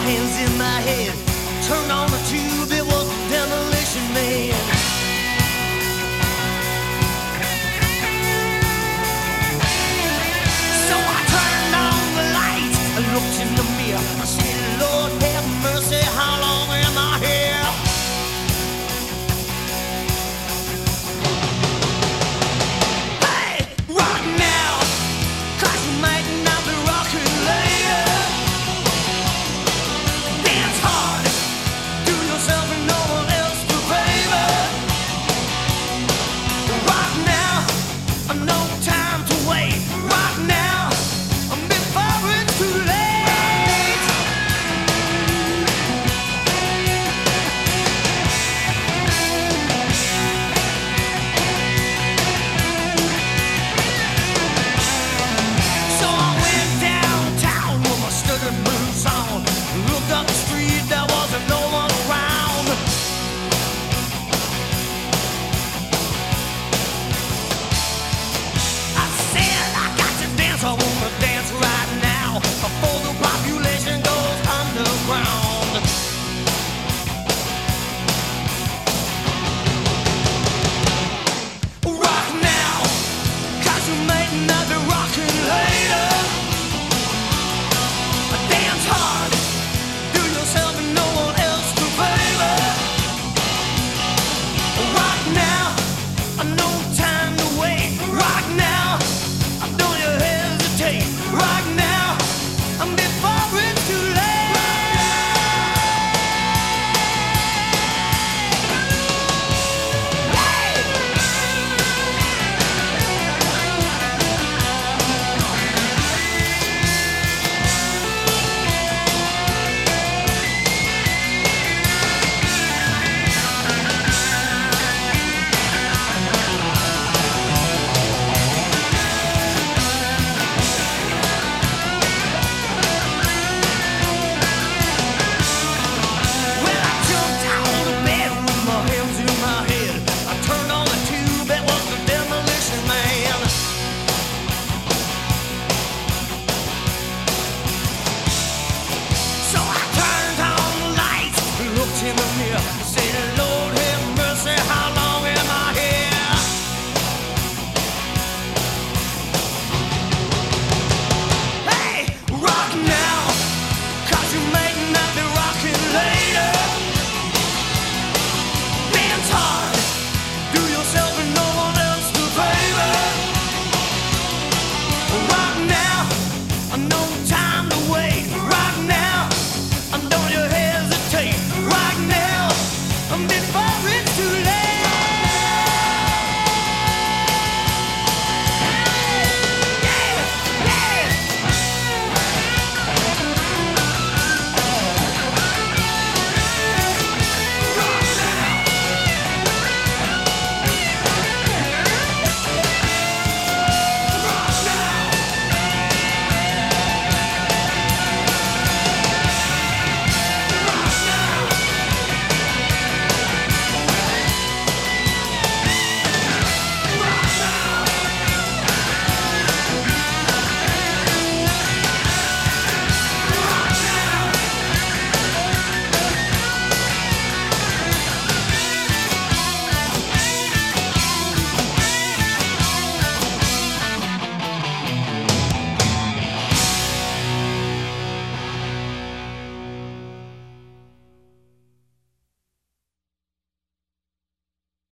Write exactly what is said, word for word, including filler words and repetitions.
hands in my head. Turned on the tube, it was the Demolition Man. So I turned on the lights, I looked in the mirror, I said, Lord have mercy, how long am I here? Hey, rock now, 'cause you might not be rocking later. Dance hard, do yourself and no one else a favor. Rock now, no time to wait. Rock now, before it's too late. So I went downtown with my studded boots on. Looked up the street, there wasn't no one around. I said I got to dance, I wanna dance right now before the population goes underground. Rock now, 'cause you may not be rocking later. Dance hard, do yourself and no one else a favor. Rock now, no time to wait. Rock now, don't you hesitate. Rock now, before it's too late. Hey! Well, I jumped out of bed with my hands in my head. I turned on the tube, it was the Demolition Man. So I turned on the lights, looked in the mirror, said, Lord have mercy, how long am I here? Hey, rock now, 'cause you may